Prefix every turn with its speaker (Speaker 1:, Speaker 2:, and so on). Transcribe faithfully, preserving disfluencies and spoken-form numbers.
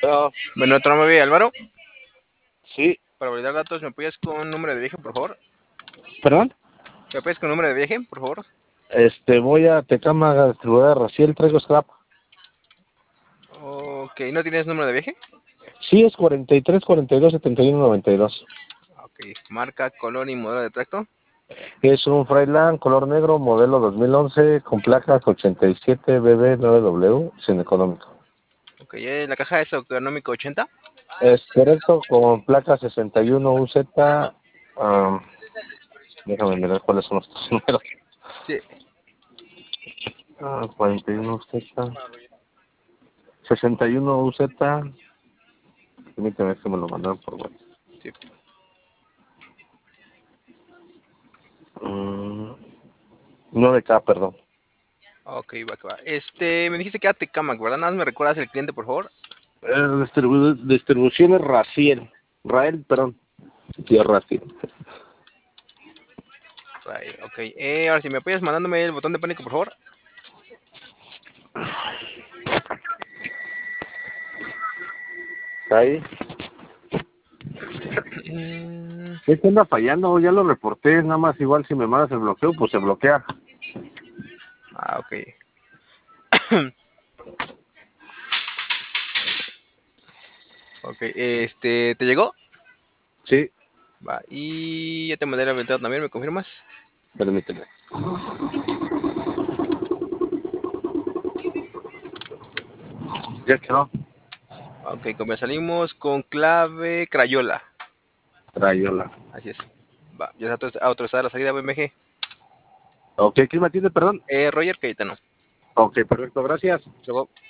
Speaker 1: Ah,
Speaker 2: Bueno, otro nombre, Álvaro.
Speaker 1: sí,
Speaker 2: Para validar datos, ¿me apoyas con número de viaje, por favor?
Speaker 1: perdón.
Speaker 2: ¿Me apoyas con número de viaje, por favor?
Speaker 1: Este, voy a Tecama, distribuidora Raciel, traigo scrap.
Speaker 2: Ok, ¿no tienes número de viaje?
Speaker 1: Sí, es cuarenta y tres, cuarenta y dos, setenta y uno, noventa y dos.
Speaker 2: Ok, marca, color y modelo de tracto.
Speaker 1: Es un Freiland color negro, modelo dos mil once, con placas ochenta y siete B B nueve W, sin económico.
Speaker 2: Ok, eh, la caja es económico ochenta.
Speaker 1: Es correcto, con placa sesenta y uno U Z. Um, déjame mirar cuáles son estos números.
Speaker 2: Sí.
Speaker 1: Ah, cuarenta y uno U Z, sesenta y uno U Z. Permíteme que me lo mandaron por WhatsApp.
Speaker 2: Sí.
Speaker 1: Mm, nueve K, perdón.
Speaker 2: Ok, va, que va. Este, me dijiste que era Tecamac, ¿verdad? Nada más me recuerdas el cliente, por favor.
Speaker 1: Eh, distribu distribuciones Raciel. Rael, perdón. Sí, Raciel.
Speaker 2: Right, ok, eh, ahora si me apoyas mandándome el botón de pánico, por favor.
Speaker 1: ¿Está ahí?
Speaker 2: Mm,
Speaker 1: ¿Qué te anda fallando? Ya lo reporté, nada más igual si me mandas el bloqueo, pues se bloquea.
Speaker 2: ah, ok. Ok, este, ¿te llegó?
Speaker 1: Sí,
Speaker 2: Va, y ya te mandé el inventado también, ¿me confirmas?
Speaker 1: permíteme. Ya quedó.
Speaker 2: Ok, salimos con clave Crayola.
Speaker 1: Crayola.
Speaker 2: Así es. Va, ya está autorizada la salida B M G.
Speaker 1: Ok, ¿quién me atiende, perdón?
Speaker 2: Eh, Roger Cayetano.
Speaker 1: Ok, perfecto, gracias.
Speaker 2: Luego.